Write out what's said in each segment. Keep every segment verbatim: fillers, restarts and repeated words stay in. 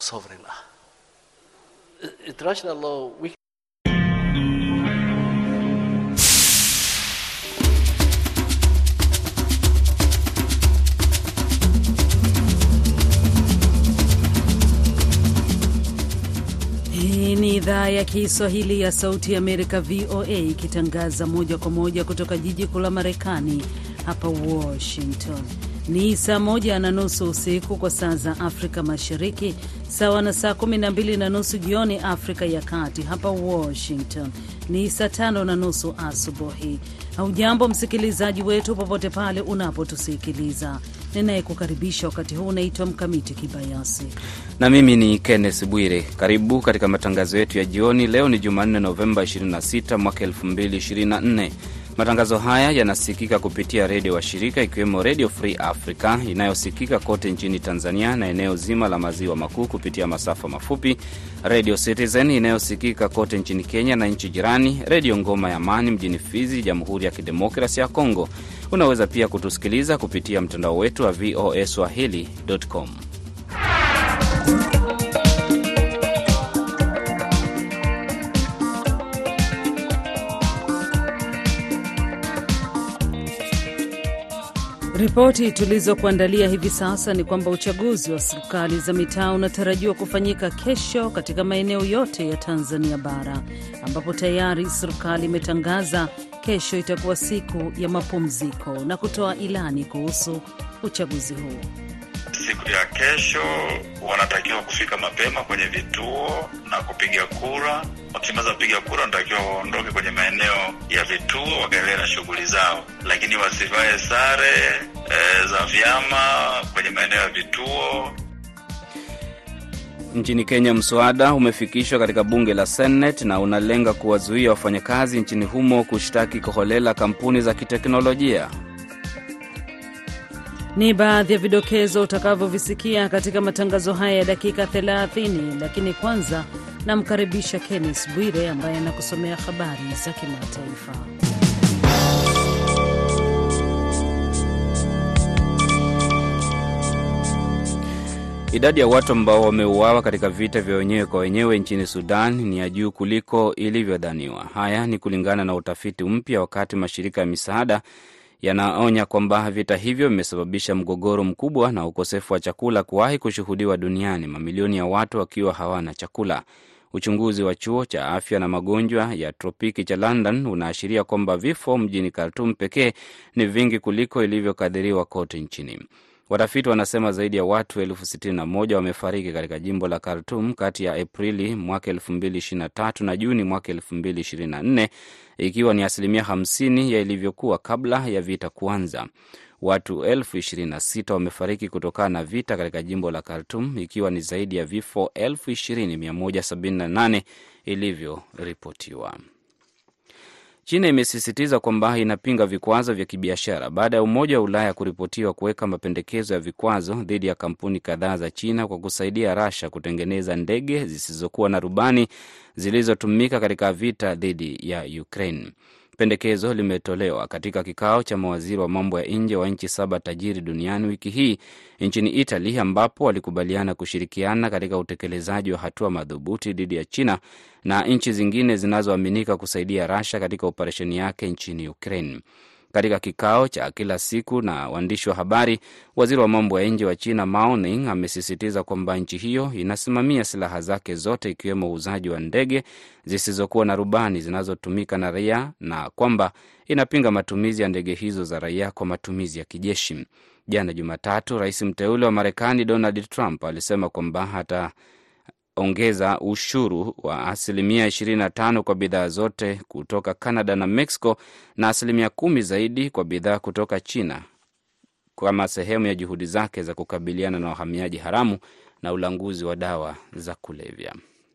sovereign ah. International law we Hii ni idhaa ya Kiswahili ya Sauti ya Amerika V O A ikitangaza moja kwa moja kutoka jiji kuu la Marekani hapa Washington. Ni saa moja na nusu usiku kwa saa za Afrika Mashariki, sawa na saa kumi na mbili na nusu jioni Afrika ya Kati. Hapa Washington ni saa tano na nusu asubuhi. Hujambo msikilizaji wetu popote pale unapotusikiliza. Ninayekukaribisha wakati huu naitwa Mkamiti Kibayasi. Na mimi ni Kenneth Bwire. Karibu katika matangazo yetu ya jioni. Leo ni Jumanne Novemba ishirini na sita mwaka elfu mbili ishirini na nne. Matangazo haya yanasikika kupitia redio wa shirika ikiwemo Radio Free Africa inayosikika kote nchini Tanzania na eneo zima la maziwa makuu kupitia masafa mafupi, Radio Citizen inayosikika kote nchini Kenya na nchi jirani, Radio Ngoma ya Amani mjini Fizi, Jamhuri ya Kidemokrasia ya Kongo. Unaweza pia kutusikiliza kupitia mtandao wetu wa v o a swahili dot com. Ripoti tulizokuandalia hivi sasa ni kwamba uchaguzi wa serikali za mitaa unatarajiwa kufanyika kesho katika maeneo yote ya Tanzania bara, ambapo tayari serikali imetangaza kesho itakuwa siku ya mapumziko na kutoa ilani kuhusu uchaguzi huu. Siku ya kesho wanatakiwa kufika mapema kwenye vituo na kupiga kura. Wakimaliza kupiga kura wanatakiwa waondoke kwenye maeneo ya vituo wakaendelea na shughuli zao, lakini wasivae sare e, za vyama kwenye maeneo ya vituo. Nchini Kenya, mswada umefikishwa katika bunge la Senate na unalenga kuwazuia wafanyakazi nchini humo kushtaki kiholela kampuni za kiteknolojia. Ni baadhi ya vidokezo utakavyovisikia katika matangazo haya ya dakika thelathini, lakini kwanza namkaribisha Kenneth Bwire ambaye anakusomea habari za kimataifa. Idadi ya watu ambao wameuawa katika vita vya wenyewe kwa wenyewe nchini Sudan ni ya juu kuliko ilivyodhaniwa. Haya ni kulingana na utafiti mpya, wakati mashirika ya misaada yanaonya kwamba vita hivyo vimesababisha mgogoro mkubwa na ukosefu wa chakula kuwahi kushuhudiwa duniani, mamilioni ya watu wakiwa hawana chakula. Uchunguzi wa chuo cha afya na magonjwa ya tropiki cha London unaashiria kwamba vifo mjini Khartoum pekee ni vingi kuliko ilivyokadiriwa kote nchini. Watafiti wanasema zaidi ya watu elfu sitini na moja wamefariki katika jimbo la Khartoum kati ya Aprili mwaka elfu mbili ishirini na tatu na Juni mwaka elfu mbili ishirini na nne, ikiwa ni asilimia hamsini ya ilivyokuwa kabla ya vita kuanza. Watu elfu ishirini na sita wamefariki kutokana na vita katika jimbo la Khartoum, ikiwa ni zaidi ya vifo elfu ishirini mia moja sabini na nane ilivyoripotiwa. China imesisitiza kwamba inapinga vikwazo vya kibiashara baada ya Umoja wa Ulaya kuripotiwa kuweka mapendekezo ya vikwazo dhidi ya kampuni kadhaa za China kwa kusaidia Russia kutengeneza ndege zisizokuwa na rubani zilizotumika katika vita dhidi ya Ukraine. Pendekezo limetolewa katika kikao cha mawaziri wa mambo ya nje wa nchi saba tajiri duniani wiki hii nchini Italy, ambapo walikubaliana kushirikiana katika utekelezaji wa hatua madhubuti dhidi ya China na nchi zingine zinazoaminika kusaidia Russia katika operesheni yake nchini Ukraine. Katika kikao cha kila siku na waandishi wa habari, waziri wa mambo ya nje wa China Mao Ning amesisitiza kwamba nchi hiyo inasimamia silaha zake zote, ikiwemo uuzaji wa ndege zisizokuwa na rubani zinazotumika na raia, na kwamba inapinga matumizi ya ndege hizo za raia kwa matumizi ya kijeshi. Jana Jumatatu, rais mteule wa Marekani Donald Trump alisema kwamba hata ongeza ushuru wa asilimia ishirini na tano kwa bidhaa zote kutoka Canada na Mexico na asilimia kumi zaidi kwa bidhaa kutoka China kama sehemu ya juhudi zake za kukabiliana na wahamiaji haramu na ulanguzi wa dawa za kulevya.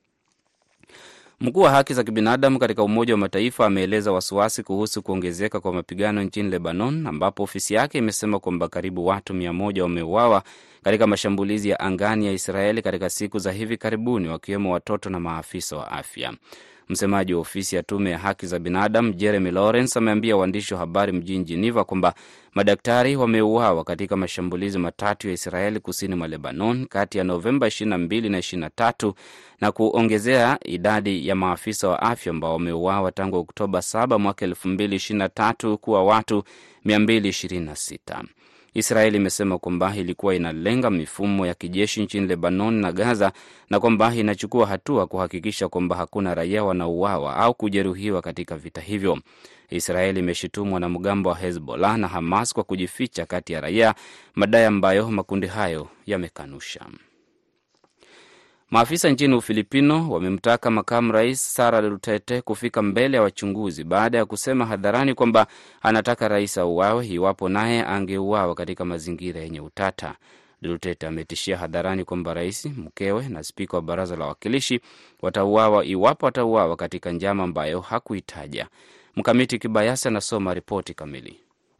Mkuu wa haki za kibinadamu katika Umoja wa Mataifa ameeleza wasiwasi kuhusu kuongezeka kwa mapigano nchini Lebanon, ambapo ofisi yake imesema kwamba karibu watu mia moja wameuawa katika mashambulizi ya angani ya Israeli katika siku za hivi karibuni, wakiwemo watoto na maafisa wa afya. Msemaji wa ofisi ya tume ya haki za binadamu Jeremy Lawrence ameambia waandishi wa habari mjini Geneva kwamba madaktari wameuawa katika mashambulizi matatu ya Israeli kusini mwa Lebanon kati ya Novemba ishirini na mbili na ishirini na tatu na kuongezea idadi ya maafisa wa afya ambao wameuawa tangu Oktoba saba mwaka elfu mbili ishirini na tatu kuwa watu mia mbili ishirini na sita. Israeli imesema kwamba ilikuwa inalenga mifumo ya kijeshi nchini Lebanon na Gaza na kwamba inachukua hatua kuhakikisha kwamba hakuna raia wanauawa au kujeruhiwa katika vita hivyo. Israeli imeshutumu wanamgambo wa Hezbollah na Hamas kwa kujificha kati ya raia, madai ambayo makundi hayo yamekanusha. Maafisa nchini Ufilipino wamemtaka makamu rais Sara Duterte kufika mbele ya wachunguzi baada ya kusema hadharani kwamba anataka rais auawe iwapo naye angeuawa katika mazingira yenye utata. Duterte ametishia hadharani kwamba rais, mkewe na spika wa baraza la wawakilishi watauawa iwapo watauawa katika njama ambayo hakuitaja. Mkamiti Kibayasi anasoma ripoti kamili.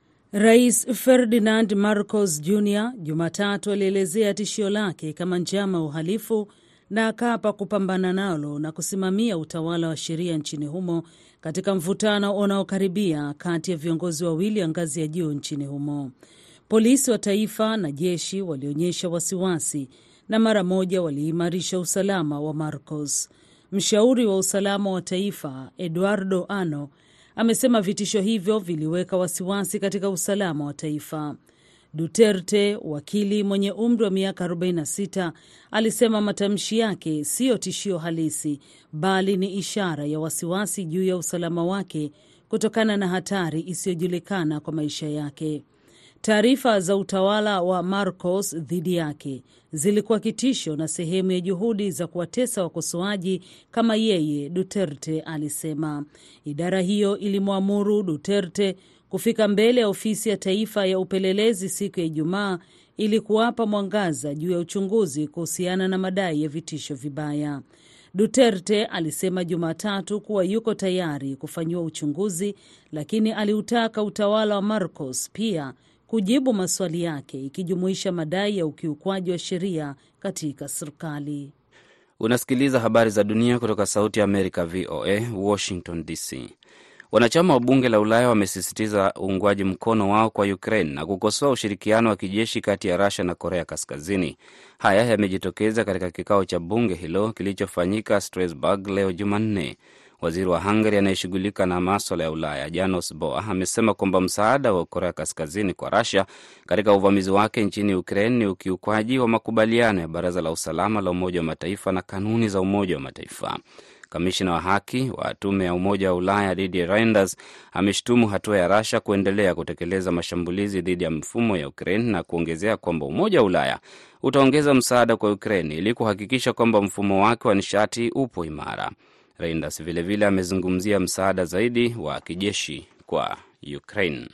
Rais Ferdinand Marcos Junior Jumatatu alielezea tishio lake kama njama ya uhalifu na akaapa kupambana nalo na kusimamia utawala wa sheria nchini humo katika mvutano unaokaribia kati ya viongozi wawili wa ngazi ya juu nchini humo. Polisi wa taifa na jeshi walionyesha wasiwasi na mara moja waliimarisha usalama wa Marcos. Mshauri wa usalama wa taifa Eduardo Ano amesema vitisho hivyo viliweka wasiwasi katika usalama wa taifa. Duterte, wakili mwenye umri wa miaka arobaini na sita, alisema matamshi yake siyo tishio halisi, bali ni ishara ya wasiwasi juu ya usalama wake kutokana na hatari isiyojulikana kwa maisha yake. Taarifa za utawala wa Marcos dhidi yake zilikuwa kitisho na sehemu ya juhudi za kuwatesa wakosoaji kama yeye, Duterte alisema. Idara hiyo ilimwamuru Duterte kufika mbele ya ofisi ya taifa ya upelelezi siku ya Ijumaa ili kuwapa mwangaza juu ya uchunguzi kuhusiana na madai ya vitisho vibaya. Duterte alisema Jumatatu kuwa yuko tayari kufanyiwa uchunguzi, lakini aliutaka utawala wa Marcos pia kujibu maswali yake, ikijumuisha madai ya ukiukwaji wa sheria katika serikali. Unasikiliza habari za dunia kutoka Sauti ya Amerika, V O A, Washington D C. Wanachama wa bunge la Ulaya wamesisitiza uungwaji mkono wao kwa Ukraine na kukosoa ushirikiano wa kijeshi kati ya Russia na Korea Kaskazini. Haya yamejitokeza katika kikao cha bunge hilo kilichofanyika Strasbourg leo Jumanne. Waziri wa Hungary anayeshughulika na masuala ya Ulaya, Janos Boa, amesema kwamba msaada wa Korea Kaskazini kwa Russia katika uvamizi wake nchini Ukraine ni ukiukwaji wa makubaliano ya Baraza la Usalama la Umoja wa Mataifa na kanuni za Umoja wa Mataifa. Kamishina wa haki wa tume ya Umoja wa Ulaya Didier Reynders ameshtumu hatua ya Russia kuendelea kutekeleza mashambulizi dhidi ya mfumo ya Ukraine na kuongezea kwamba Umoja wa Ulaya utaongeza msaada kwa Ukraine ili kuhakikisha kwamba mfumo wake wa nishati upo imara. Reynders vilevile amezungumzia msaada zaidi wa kijeshi kwa Ukraine.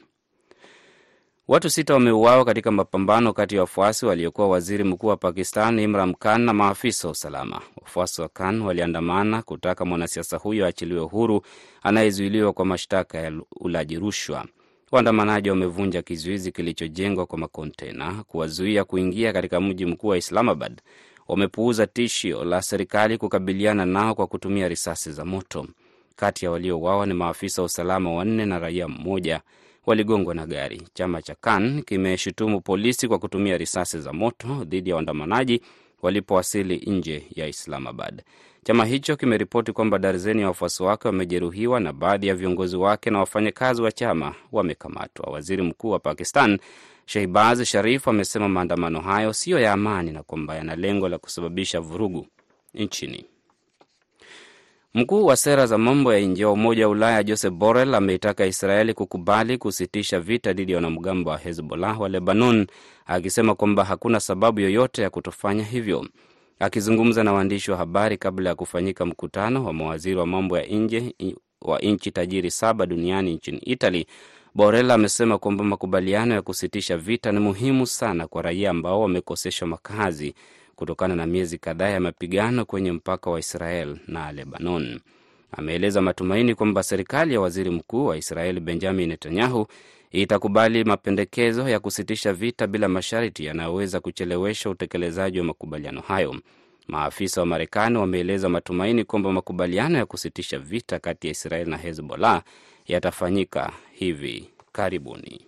Watu sita wameuawa katika mapambano kati ya wafuasi waliokuwa waziri mkuu wa Pakistan Imran Khan na maafisa wa usalama. Wafuasi wa Khan waliandamana kutaka mwanasiasa huyo aachiliwe huru anayezuiliwa kwa mashtaka ya ulaji rushwa. Waandamanaji wamevunja kizuizi kilichojengwa kwa makontena kuwazuia kuingia katika mji mkuu wa Islamabad. Wamepuuza tishio la serikali kukabiliana nao kwa kutumia risasi za moto. Kati ya waliouawa ni maafisa wa usalama wanne na raia mmoja waligongwa na gari. Chama cha Khan kimeshutumu polisi kwa kutumia risasi za moto dhidi ya waandamanaji walipowasili nje ya Islamabad. Chama hicho kimeripoti kwamba darzeni ya wafuasi wake wamejeruhiwa na baadhi ya viongozi wake na wafanyakazi wa chama wamekamatwa. Waziri mkuu wa Pakistan Shehbaz Sharif amesema maandamano hayo siyo ya amani na kwamba yana lengo la kusababisha vurugu nchini. Mkuu wa sera za mambo ya nje wa Umoja wa Ulaya Joseph Borrell ameitaka Israeli kukubali kusitisha vita dhidi ya wanamgambo wa Hezbollah wa Lebanon, akisema kwamba hakuna sababu yoyote ya kutofanya hivyo. Akizungumza na waandishi wa habari kabla ya kufanyika mkutano wa mawaziri wa mambo ya nje wa nchi tajiri saba duniani nchini Italy, Borrell amesema kwamba makubaliano ya kusitisha vita ni muhimu sana kwa raia ambao wamekoseshwa makazi kutokana na miezi kadhaa ya mapigano kwenye mpaka wa Israel na Lebanon. Ameeleza matumaini kwamba serikali ya waziri mkuu wa Israel Benjamin Netanyahu itakubali mapendekezo ya kusitisha vita bila masharti yanayoweza kuchelewesha utekelezaji wa makubaliano hayo. Maafisa wa Marekani wameeleza matumaini kwamba makubaliano ya kusitisha vita kati ya Israel na Hezbollah yatafanyika hivi karibuni.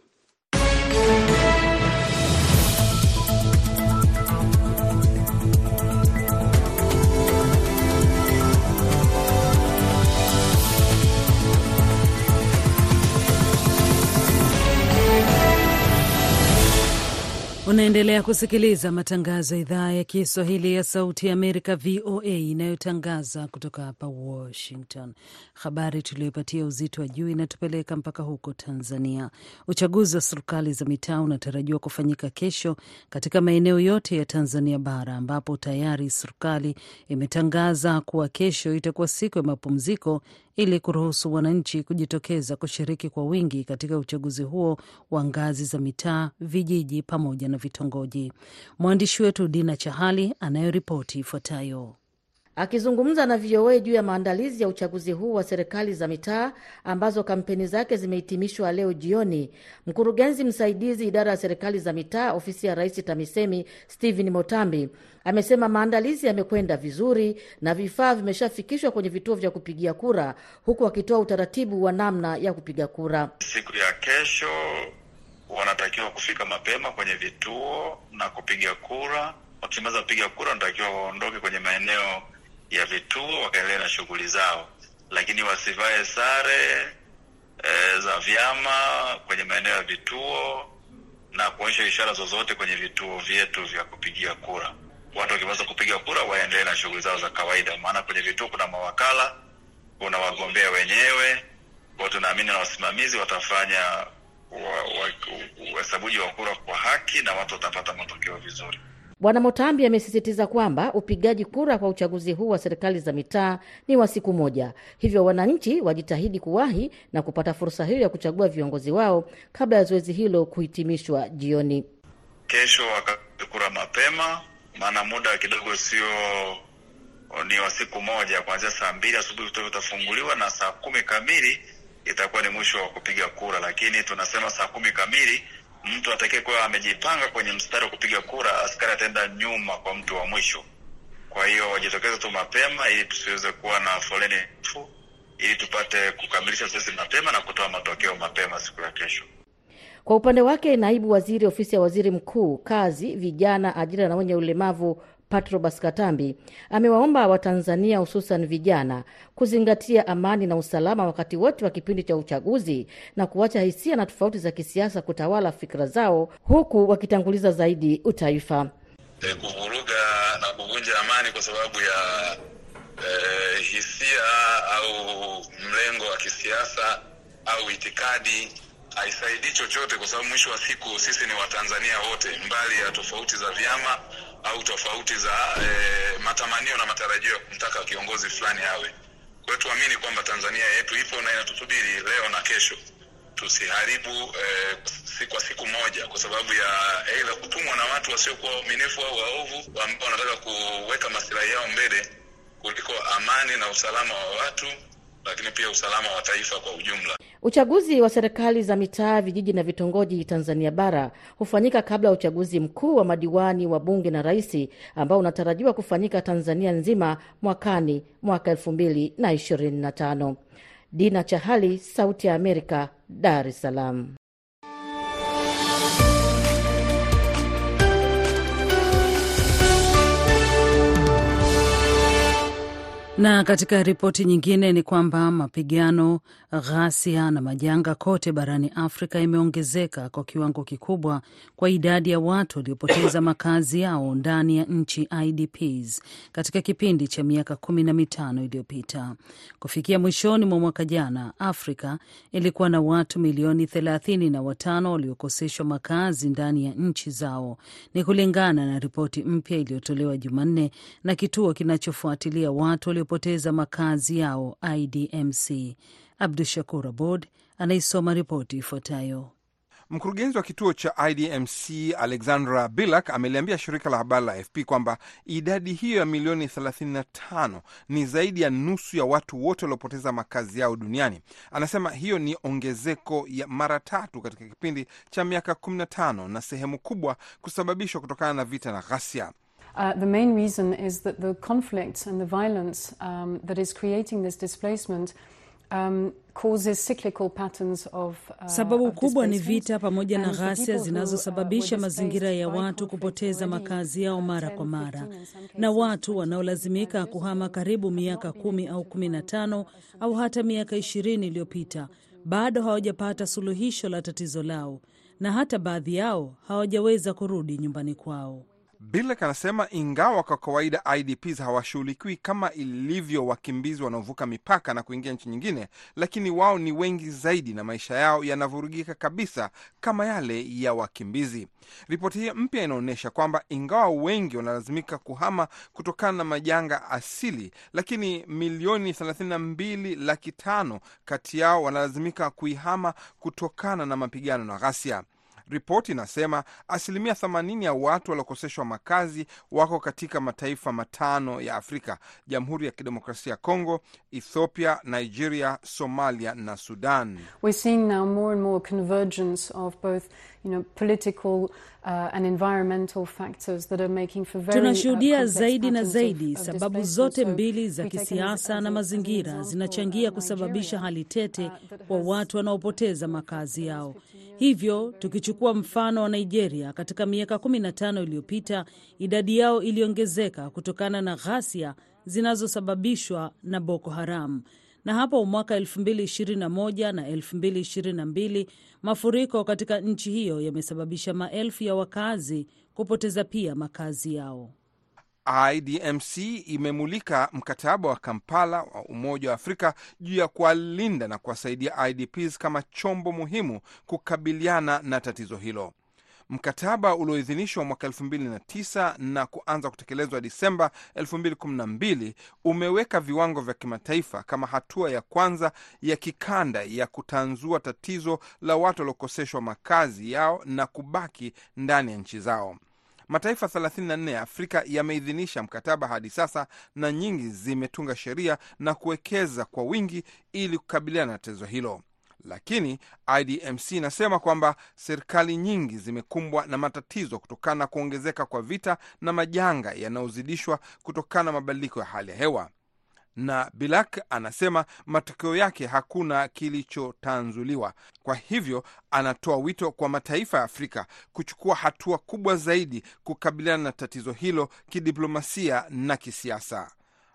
Unaendelea kusikiliza matangazo ya idhaa ya Kiswahili ya Sauti ya Amerika, V O A, inayotangaza kutoka hapa Washington. Habari tuliyopatia uzito wa juu inatupeleka mpaka huko Tanzania. Uchaguzi wa serikali za mitaa unatarajiwa kufanyika kesho katika maeneo yote ya Tanzania bara, ambapo tayari serikali imetangaza kuwa kesho itakuwa siku ya mapumziko ili kuruhusu wananchi kujitokeza kushiriki kwa wingi katika uchaguzi huo wa ngazi za mitaa, vijiji pamoja na vitongoji. Mwandishi wetu Dina Chahali anayoripoti ifuatayo. Akizungumza na V O A juu ya maandalizi ya uchaguzi huu wa serikali za mitaa ambazo kampeni zake zimehitimishwa leo jioni, mkurugenzi msaidizi idara ya serikali za mitaa ofisi ya Rais TAMISEMI Stephen Motambi amesema maandalizi yamekwenda vizuri na vifaa vimeshafikishwa kwenye vituo vya kupigia kura, huku akitoa utaratibu wa namna ya kupiga kura. Siku ya kesho wanatakiwa kufika mapema kwenye vituo na kupiga kura. Wakimaliza kupiga kura wanatakiwa waondoke kwenye maeneo ya vituo wakaendelea na shughuli zao, lakini wasivae sare e, za vyama kwenye maeneo ya vituo na kuonyesha ishara zozote kwenye vituo vyetu vya kupigia kura. Watu wakimaliza kupiga kura waendelee na shughuli zao za kawaida, maana kwenye vituo kuna mawakala, kuna wagombea wenyewe, kwa tunaamini na wasimamizi watafanya uhesabuji wa, wa, wa kura kwa haki na watu watapata matokeo vizuri. Bwana Motambi amesisitiza kwamba upigaji kura kwa uchaguzi huu wa serikali za mitaa ni wa siku moja. Hivyo wananchi wajitahidi kuwahi na kupata fursa hiyo ya kuchagua viongozi wao kabla ya zoezi hilo kuhitimishwa jioni. Kesho wakati kura mapema, maana muda kidogo sio ni wa siku moja, kuanzia saa mbili asubuhi vituo vitafunguliwa na saa kumi kamili itakuwa ni mwisho wa kupiga kura. Lakini tunasema saa kumi kamili mtu atakayekuwa amejipanga kwenye mstari wa kupiga kura, askari ataenda nyuma kwa mtu wa mwisho. Kwa hiyo wajitokeze tu mapema ili tusiweze kuwa na foleni ndefu, ili tupate kukamilisha zoezi mapema na kutoa matokeo mapema siku ya kesho. Kwa upande wake, naibu waziri ofisi ya waziri mkuu, kazi, vijana, ajira na wenye ulemavu, Patrobas Katambi amewaomba Watanzania hususan vijana kuzingatia amani na usalama wakati wote wa kipindi cha uchaguzi na kuacha hisia na tofauti za kisiasa kutawala fikra zao, huku wakitanguliza zaidi utaifa. E, kuvuruga na kuvunja amani kwa sababu ya e, hisia au mlengo wa kisiasa au itikadi haisaidii chochote, kwa sababu mwisho wa siku sisi ni Watanzania wote, mbali ya tofauti za vyama au tofauti za e, matamanio na matarajio ya kumtaka kiongozi fulani awe. Kwa hiyo tuamini kwamba Tanzania yetu ipo na inatusubiri leo na kesho. Tusiharibu e, si kwa siku moja kwa sababu ya aidha kutumwa na watu wasiokuwa waaminifu au waovu ambao wanataka kuweka maslahi yao mbele kuliko amani na usalama wa watu, lakini pia usalama wa taifa kwa ujumla. Uchaguzi wa serikali za mitaa, vijiji na vitongoji Tanzania bara hufanyika kabla ya uchaguzi mkuu wa madiwani wa bunge na rais ambao unatarajiwa kufanyika Tanzania nzima mwakani mwaka elfu mbili na ishirini na tano. Dina Chahali, Sauti ya Amerika, Dar es Salaam. Na katika ripoti nyingine ni kwamba mapigano, ghasia na majanga kote barani Afrika imeongezeka kwa kiwango kikubwa kwa idadi ya watu waliopoteza makazi yao ndani ya nchi I D Ps katika kipindi cha miaka kumi na mitano iliyopita. Kufikia mwishoni mwa mwaka jana, Afrika ilikuwa na watu milioni thelathini na watano waliokoseshwa makazi ndani ya nchi zao. Ni kulingana na ripoti mpya iliyotolewa Jumanne na kituo kinachofuatilia watu waliopoteza makazi yao I D M C. Abdushakur Abod anaisoma ripoti ifuatayo. Mkurugenzi wa kituo cha I D M C Alexandra Bilak ameliambia shirika la habari la A F P kwamba idadi hiyo ya milioni thelathini na tano ni zaidi ya nusu ya watu wote waliopoteza makazi yao duniani. Anasema hiyo ni ongezeko ya mara tatu katika kipindi cha miaka kumi na tano na sehemu kubwa kusababishwa kutokana na vita na ghasia. Uh, the main reason is that the conflict and the violence um, that is creating this displacement um, causes cyclical patterns of, uh, sababu of kubwa ni vita pamoja na ghasia zinazosababisha mazingira ya watu kupoteza makazi yao mara kwa mara, na watu wanaolazimika kuhama karibu miaka kumi au kumi na tano au hata miaka ishirini iliyopita bado hawajapata suluhisho la tatizo lao, na hata baadhi yao hawajaweza kurudi nyumbani kwao. Bilek anasema ingawa kwa kawaida I D Ps hawashughulikiwi kama ilivyo wakimbizi wanaovuka mipaka na kuingia nchi nyingine, lakini wao ni wengi zaidi na maisha yao yanavurugika kabisa kama yale ya wakimbizi. Ripoti hii mpya inaonyesha kwamba ingawa wengi wanalazimika kuhama kutokana na majanga asili, lakini milioni thelathini na mbili laki tano kati yao wanalazimika kuihama kutokana na mapigano na ghasia. Ripoti inasema asilimia themanini ya watu waliokoseshwa makazi wako katika mataifa matano ya Afrika: Jamhuri ya Kidemokrasia ya Kongo, Ethiopia, Nigeria, Somalia na Sudan. We're seeing now more and more convergence of both, you know, political uh, and environmental factors that are making for very Tunashuhudia uh, zaidi na zaidi of, of sababu zote mbili za kisiasa na mazingira zinachangia kusababisha hali tete kwa watu wanaopoteza makazi yao. Hivyo tukichukua mfano wa Nigeria, katika miaka kumi na tano iliyopita idadi yao iliongezeka kutokana na ghasia zinazosababishwa na Boko Haram. Na hapo mwaka elfu mbili ishirini na moja na elfu mbili ishirini na mbili mafuriko katika nchi hiyo yamesababisha maelfu ya wakazi kupoteza pia makazi yao. I D M C imemulika mkataba wa Kampala wa Umoja wa Afrika juu ya kuwalinda na kuwasaidia I D Ps kama chombo muhimu kukabiliana na tatizo hilo. Mkataba ulioidhinishwa mwaka elfu mbili na tisa na kuanza kutekelezwa Disemba elfu mbili kumi na mbili umeweka viwango vya kimataifa kama hatua ya kwanza ya kikanda ya kutanzua tatizo la watu waliokoseshwa makazi yao na kubaki ndani ya nchi zao. Mataifa thelathini na nne ya Afrika yameidhinisha mkataba hadi sasa, na nyingi zimetunga sheria na kuwekeza kwa wingi ili kukabiliana na tatizo hilo. Lakini I D M C inasema kwamba serikali nyingi zimekumbwa na matatizo kutokana na kuongezeka kwa vita na majanga yanayozidishwa kutokana na mabadiliko ya hali ya hewa. Na Bilak anasema matokeo yake hakuna kilichotanzuliwa. Kwa hivyo anatoa wito kwa mataifa ya Afrika kuchukua hatua kubwa zaidi kukabiliana na tatizo hilo kidiplomasia na kisiasa.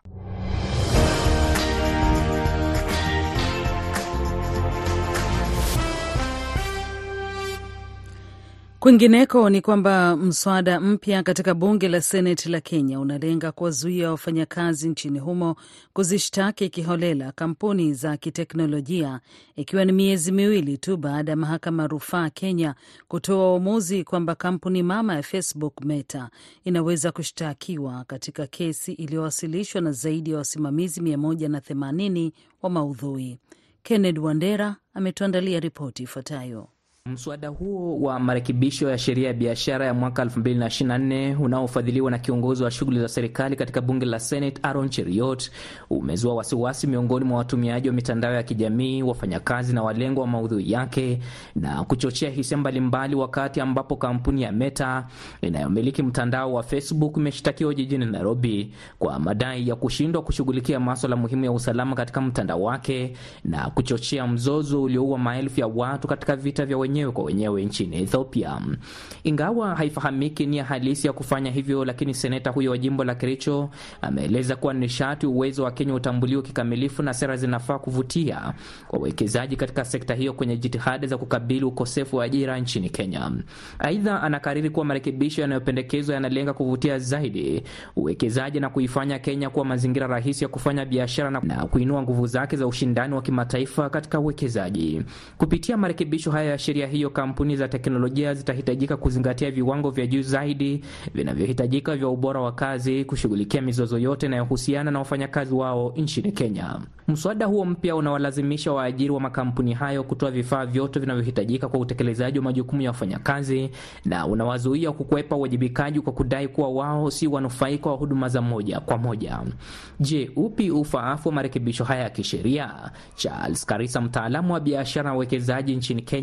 Kwingineko ni kwamba mswada mpya katika bunge la Seneti la Kenya unalenga kuwazuia wafanyakazi nchini humo kuzishtaki kiholela kampuni za kiteknolojia, ikiwa ni miezi miwili tu baada ya mahakama rufaa Kenya kutoa uamuzi kwamba kampuni mama ya Facebook Meta inaweza kushtakiwa katika kesi iliyowasilishwa na zaidi ya wasimamizi mia moja na themanini wa maudhui. Kenneth Wandera ametuandalia ripoti ifuatayo. Mswada huo wa marekebisho ya sheria ya biashara ya mwaka elfu mbili na ishirini na nne unaofadhiliwa na kiongozi wa shughuli za serikali katika bunge la Senate Aaron Cheriot umezua wasiwasi miongoni mwa watumiaji wa mitandao ya kijamii, wafanyakazi na walengwa wa maudhui yake, na kuchochea hisia mbalimbali, wakati ambapo kampuni ya Meta inayomiliki mtandao wa Facebook imeshtakiwa jijini Nairobi kwa madai ya kushindwa kushughulikia masuala muhimu ya usalama katika mtandao wake na kuchochea mzozo ulioua maelfu ya watu katika vita vya wenyewe kwa wenyewe nchini Ethiopia. Ingawa haifahamiki nia halisi ya kufanya hivyo, lakini seneta huyo wa jimbo la Kericho ameeleza kuwa nishati uwezo wa Kenya utambuliwa kikamilifu na sera zinafaa kuvutia wawekezaji katika sekta hiyo kwenye jitihada za kukabili ukosefu wa ajira nchini Kenya. Aidha, anakariri kuwa marekebisho yanayopendekezwa yanalenga kuvutia zaidi uwekezaji na kuifanya Kenya kuwa mazingira rahisi ya kufanya biashara na, na kuinua nguvu zake za ushindani wa kimataifa katika uwekezaji. Kupitia marekebisho haya ya sheria hiyo, kampuni za teknolojia zitahitajika kuzingatia viwango vya juu zaidi vinavyohitajika vya ubora wa kazi, kushughulikia mizozo yote inayohusiana na wafanyakazi wao nchini Kenya. Mswada huo mpya unawalazimisha waajiri wa makampuni hayo kutoa vifaa vyote vinavyohitajika kwa utekelezaji wa majukumu ya wafanyakazi, na unawazuia kukwepa uwajibikaji kwa kudai kuwa wao si wanufaika wa huduma za moja kwa moja. Je, upi ufaafu wa marekebisho haya ya kisheria? Charles Karisa, mtaalamu wa biashara na uwekezaji nchini Kenya,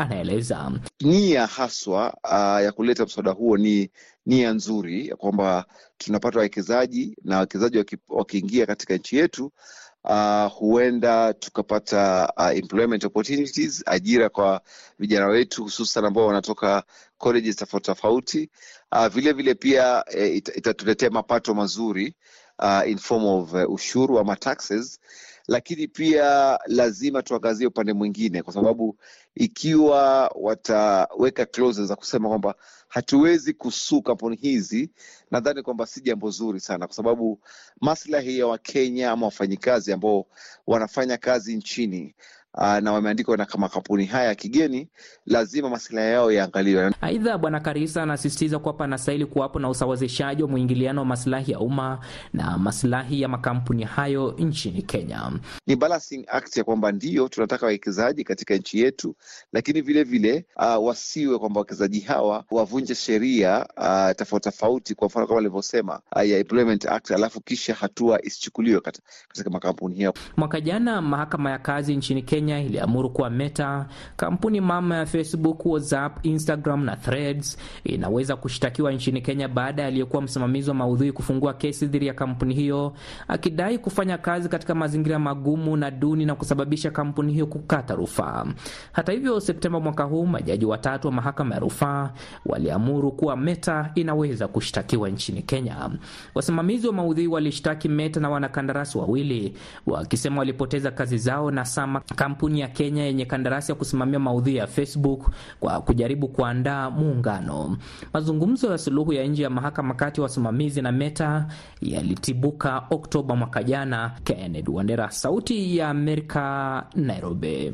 anaeleza. Nia haswa uh, ya kuleta mswada huo ni nia nzuri ya kwamba tunapata wawekezaji na wawekezaji wakiingia katika nchi yetu, uh, huenda tukapata uh, employment opportunities, ajira kwa vijana wetu hususan ambao wanatoka colleges tofauti tofauti. Uh, vile vile pia eh, itatuletea mapato mazuri uh, in form of uh, ushuru ama taxes. Lakini pia lazima tuangazie upande mwingine, kwa sababu ikiwa wataweka clauses za kusema kwamba hatuwezi kusuu kampuni hizi, nadhani kwamba si jambo zuri sana, kwa sababu maslahi ya Wakenya ama wafanyikazi ambao wanafanya kazi nchini Uh, na wameandikwa na kama kampuni haya ya kigeni, lazima maslahi yao yaangaliwe. Aidha, Bwana Karisa anasisitiza kwamba anastahili kuwapo na usawazishaji wa mwingiliano wa maslahi ya umma na maslahi ya makampuni hayo nchini Kenya. Ni balancing act ya kwamba ndio tunataka wawekezaji katika nchi yetu, lakini vile vile uh, wasiwe kwamba wawekezaji hawa wavunje sheria uh, tofauti tofauti, kwa mfano kama alivyosema uh, ya Employment Act, alafu kisha hatua isichukuliwe katika makampuni hayo. Mwaka jana mahakama ya kazi nchini Kenya iliamuru kuwa Meta, kampuni mama ya Facebook, WhatsApp, Instagram na Threads, inaweza kushtakiwa nchini Kenya baada ya aliyekuwa msimamizi wa maudhui kufungua kesi dhidi ya kampuni hiyo akidai kufanya kazi katika mazingira magumu na duni na kusababisha kampuni hiyo kukata rufaa. Hata hivyo, Septemba mwaka huu majaji watatu wa mahakama ya rufaa waliamuru kuwa Meta inaweza kushtakiwa nchini Kenya. Wasimamizi wa maudhui walishtaki Meta na wanakandarasi wawili wakisema walipoteza kazi zao na sama kampuni ya Kenya yenye kandarasi ya kusimamia maudhui ya Facebook kwa kujaribu kuandaa muungano. Mazungumzo ya suluhu ya nje ya mahakama kati ya wasimamizi na Meta yalitibuka Oktoba mwaka jana. Kennedy Wandera, Sauti ya Amerika, Nairobi.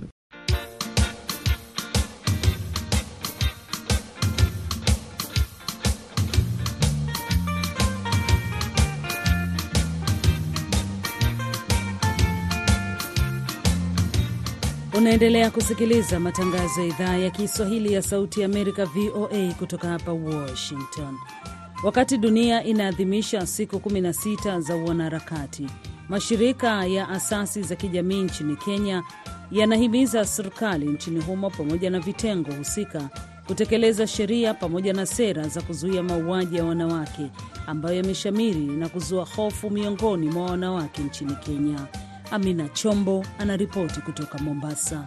Unaendelea kusikiliza matangazo ya idhaa ya Kiswahili ya Sauti ya Amerika, V O A, kutoka hapa Washington. Wakati dunia inaadhimisha siku kumi na sita za wanaharakati, mashirika ya asasi za kijamii nchini Kenya yanahimiza serikali nchini humo pamoja na vitengo husika kutekeleza sheria pamoja na sera za kuzuia mauaji ya wanawake ambayo yameshamiri na kuzua hofu miongoni mwa wanawake nchini Kenya. Amina Chombo anaripoti kutoka Mombasa.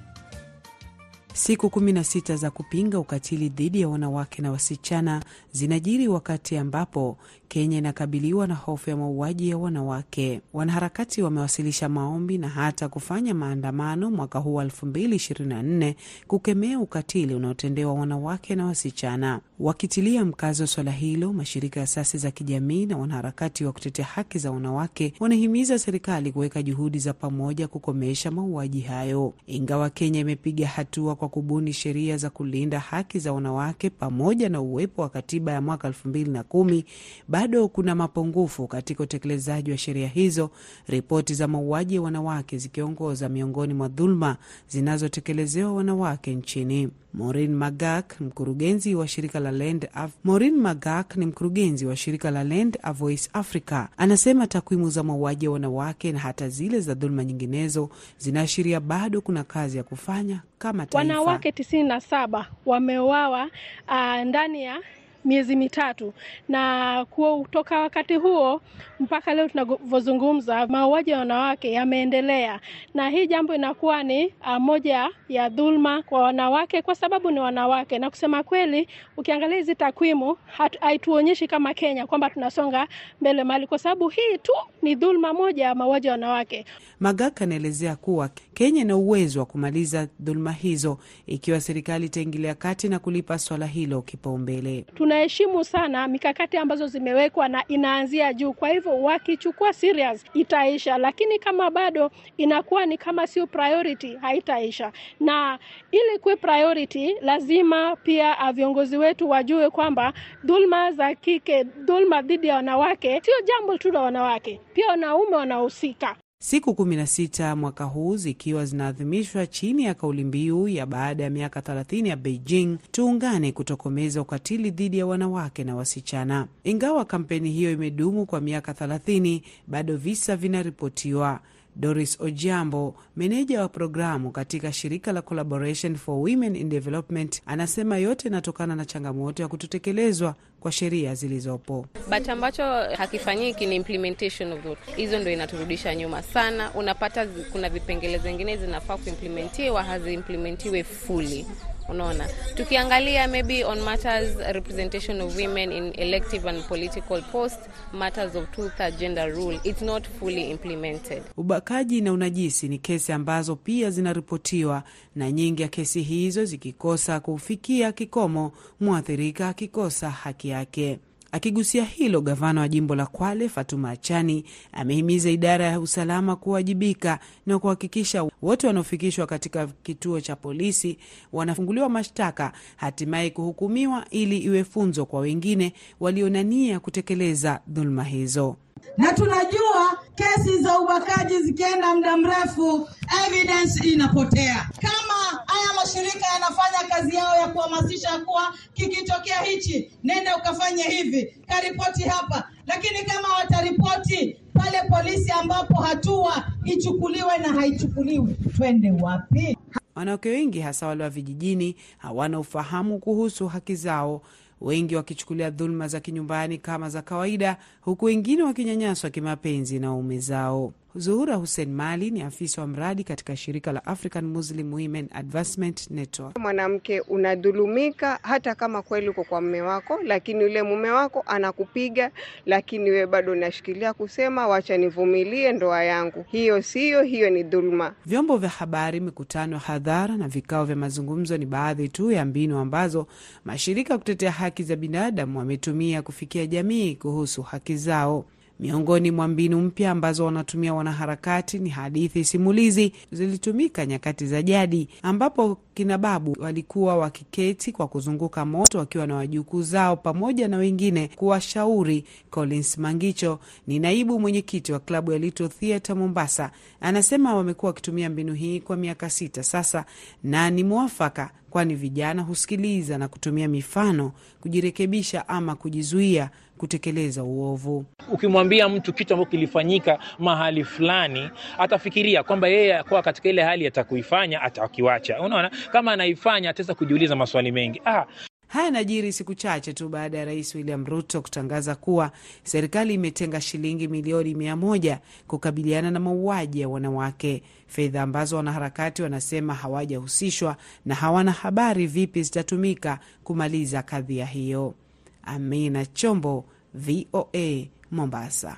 Siku kumi na sita za kupinga ukatili dhidi ya wanawake na wasichana zinajiri wakati ambapo Kenya inakabiliwa na hofu ya mauaji ya wanawake. Wanaharakati wamewasilisha maombi na hata kufanya maandamano mwaka huu elfu mbili ishirini na nne kukemea ukatili unaotendewa wanawake na wasichana. Wakitilia mkazo swala hilo, mashirika ya asasi za kijamii na wanaharakati wa kutetea haki za wanawake wanahimiza serikali kuweka juhudi za pamoja kukomesha mauaji hayo. Ingawa Kenya imepiga hatua kwa kubuni sheria za kulinda haki za wanawake pamoja na uwepo wa katiba ya mwaka elfu mbili na kumi, bado kuna mapungufu katika utekelezaji wa sheria hizo, ripoti za mauaji ya wanawake zikiongoza miongoni mwa dhulma zinazotekelezewa wanawake nchini. Maureen Magak, mkurugenzi wa shirika la Land Af- Maureen Magak ni mkurugenzi wa shirika la Land A Voice Africa. Anasema takwimu za mauaji ya wanawake na hata zile za dhulma nyinginezo zinaashiria bado kuna kazi ya kufanya kama taifa. Wanawake tisini na saba wameuawa uh, ndani ya miezi mitatu, na kutoka wakati huo mpaka leo tunavyozungumza mauaji ya wanawake yameendelea, na hii jambo inakuwa ni uh, moja ya dhulma kwa wanawake kwa sababu ni wanawake. Na kusema kweli, ukiangalia hizi takwimu haituonyeshi kama Kenya kwamba tunasonga mbele mali, kwa sababu hii tu ni dhulma moja ya mauaji ya wanawake. Magaka anaelezea kuwa Kenya ina uwezo wa kumaliza dhulma hizo ikiwa serikali itaingilia kati na kulipa swala hilo kipaumbele. Tunaheshimu sana mikakati ambazo zimewekwa na inaanzia juu, kwa hivyo wakichukua serious itaisha, lakini kama bado inakuwa ni kama sio priority haitaisha. Na ili kuwe priority lazima pia viongozi wetu wajue kwamba dhulma za kike, dhulma dhidi ya wanawake sio jambo tu la wanawake, pia wanaume wanahusika. Siku kumi na sita mwaka huu zikiwa zinaadhimishwa chini ya kauli mbiu ya baada ya miaka thelathini ya Beijing, tuungane kutokomeza ukatili dhidi ya wanawake na wasichana. Ingawa kampeni hiyo imedumu kwa miaka thelathini, bado visa vinaripotiwa. Doris Ojiambo, meneja wa programu katika shirika la Collaboration for Women in Development, anasema yote inatokana na changamoto ya kutotekelezwa kwa sheria zilizopo. But ambacho hakifanyiki ni implementation of that. Hizo ndio inaturudisha nyuma sana. Unapata kuna vipengele vingine zinafaa kuimplementiwa, haziimplementiwe fully. Unaona, tukiangalia maybe on matters representation of women in elective and political posts, matters of two-third gender rule, it's not fully implemented. Ubakaji na unajisi ni kesi ambazo pia zinaripotiwa, na nyingi ya kesi hizo zikikosa kufikia kikomo, muathirika akikosa haki yake. Akigusia hilo, gavana wa jimbo la Kwale Fatuma Achani amehimiza idara ya usalama kuwajibika na kuhakikisha wote wanaofikishwa katika kituo cha polisi wanafunguliwa mashtaka, hatimaye kuhukumiwa, ili iwe funzo kwa wengine walionania kutekeleza dhulma hizo. Na tunajua kesi za ubakaji zikienda muda mrefu, evidence inapotea. Kama haya mashirika yanafanya kazi yao ya kuhamasisha kuwa kikitokea hichi, nenda ukafanye hivi, karipoti hapa. Lakini kama wataripoti pale polisi ambapo hatua ichukuliwe na haichukuliwi, twende wapi? Wanawake wengi, hasa wale wa vijijini, hawana ufahamu kuhusu haki zao, wengi wakichukulia dhulma za kinyumbani kama za kawaida, huku wengine wakinyanyaswa kimapenzi na waume zao. Zuhura Hussein Mali ni afisa wa mradi katika shirika la African Muslim Women Advancement Network. Mwanamke unadhulumika hata kama kweli uko kwa mume wako, lakini yule mume wako anakupiga, lakini wewe bado unashikilia kusema wacha nivumilie ndoa yangu. Hiyo sio, hiyo ni dhulma. Vyombo vya habari, mikutano ya hadhara na vikao vya mazungumzo ni baadhi tu ya mbinu ambazo mashirika kutetea haki za binadamu wametumia kufikia jamii kuhusu haki zao. Miongoni mwa mbinu mpya ambazo wanatumia wanaharakati ni hadithi simulizi zilitumika nyakati za jadi, ambapo kina babu walikuwa wakiketi kwa kuzunguka moto wakiwa na wajukuu zao pamoja na wengine kuwashauri. Collins Mangicho ni naibu mwenyekiti wa klabu ya Little Theatre Mombasa, anasema wamekuwa wakitumia mbinu hii kwa miaka sita sasa, na ni mwafaka kwani vijana husikiliza na kutumia mifano kujirekebisha ama kujizuia kutekeleza uovu. Ukimwambia mtu kitu ambacho kilifanyika mahali fulani, atafikiria kwamba yeye kwa katika ile hali atakuifanya, atakiwacha. Unaona, kama anaifanya ataweza kujiuliza maswali mengi. Ah, haya najiri siku chache tu baada ya Rais William Ruto kutangaza kuwa serikali imetenga shilingi milioni mia moja kukabiliana na mauaji ya wanawake, fedha ambazo wanaharakati wanasema hawajahusishwa na hawana habari vipi zitatumika kumaliza kadhia hiyo. Amina Chombo, V O A, Mombasa.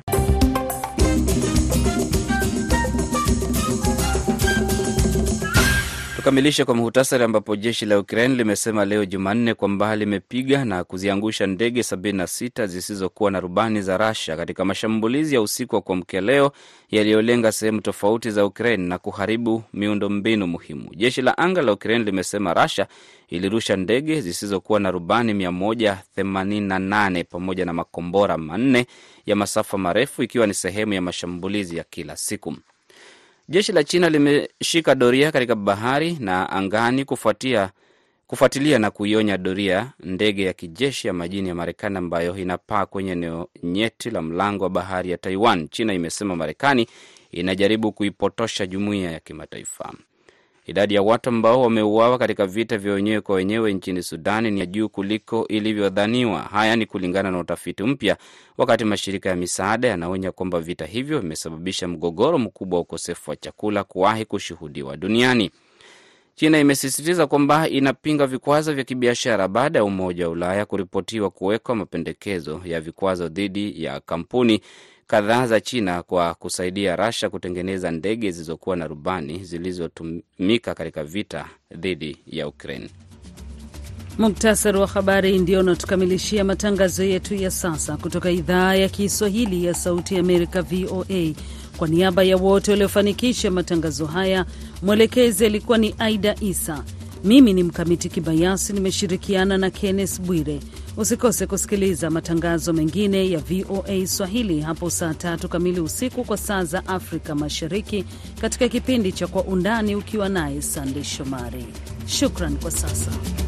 Tukamilishe kwa muhtasari ambapo jeshi la Ukraine limesema leo Jumanne kwamba limepiga na kuziangusha ndege sabini na sita zisizokuwa na rubani za Russia katika mashambulizi ya usiku wa kuamkia leo yaliyolenga sehemu tofauti za Ukraine na kuharibu miundombinu muhimu. Jeshi la anga la Ukraine limesema Russia ilirusha ndege zisizokuwa na rubani mia moja themanini na nane pamoja na makombora manne ya masafa marefu, ikiwa ni sehemu ya mashambulizi ya kila siku. Jeshi la China limeshika doria katika bahari na angani kufuatia kufuatilia na kuionya doria ndege ya kijeshi ya majini ya Marekani ambayo inapaa kwenye eneo nyeti la mlango wa bahari ya Taiwan. China imesema Marekani inajaribu kuipotosha jumuiya ya kimataifa. Idadi ya watu ambao wameuawa katika vita vya wenyewe kwa wenyewe nchini Sudan ni ya juu kuliko ilivyodhaniwa. Haya ni kulingana na utafiti mpya, wakati mashirika ya misaada yanaonya kwamba vita hivyo vimesababisha mgogoro mkubwa wa ukosefu wa chakula kuwahi kushuhudiwa duniani. China imesisitiza kwamba inapinga vikwazo vya kibiashara baada ya Umoja wa Ulaya kuripotiwa kuweka mapendekezo ya vikwazo dhidi ya kampuni kadhaa za China kwa kusaidia Russia kutengeneza ndege zilizokuwa na rubani zilizotumika katika vita dhidi ya Ukraine. Muktasari wa habari ndio unatukamilishia matangazo yetu ya sasa kutoka idhaa ya Kiswahili ya Sauti ya Amerika, V O A. Kwa niaba ya wote waliofanikisha matangazo haya, mwelekezi alikuwa ni Aida Isa. Mimi ni Mkamiti Kibayasi, nimeshirikiana na Kenneth Bwire. Usikose kusikiliza matangazo mengine ya V O A Swahili hapo saa tatu kamili usiku kwa saa za Afrika Mashariki, katika kipindi cha Kwa Undani ukiwa naye Sande Shomari. Shukran kwa sasa.